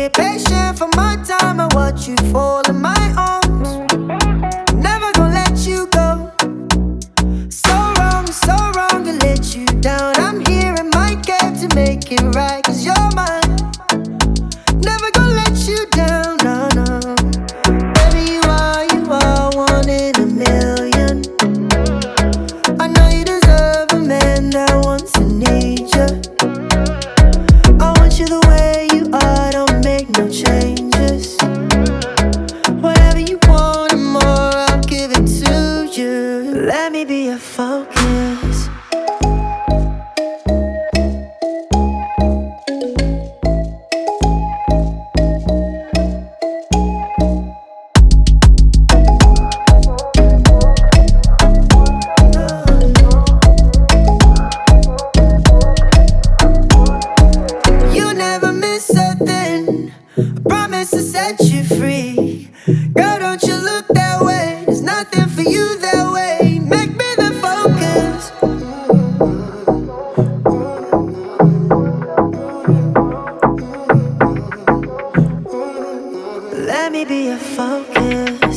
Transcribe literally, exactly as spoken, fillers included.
be patient for my time. I watch you fall in my arms. Never gonna let you go. So wrong, so wrong to let you down. I'm here in my game to make it right, 'cause you're mine. Never gonna let you down, no, no. Baby, you are, you are one in a million. I know you deserve a man that wants to need you. I want you the way you are, don't make no changes. Whatever you want and more, I'll give it to you. Let me be your focus. Promise to set you free. Girl, don't you look that way. There's nothing for you that way. Make me the focus. Let me be your focus.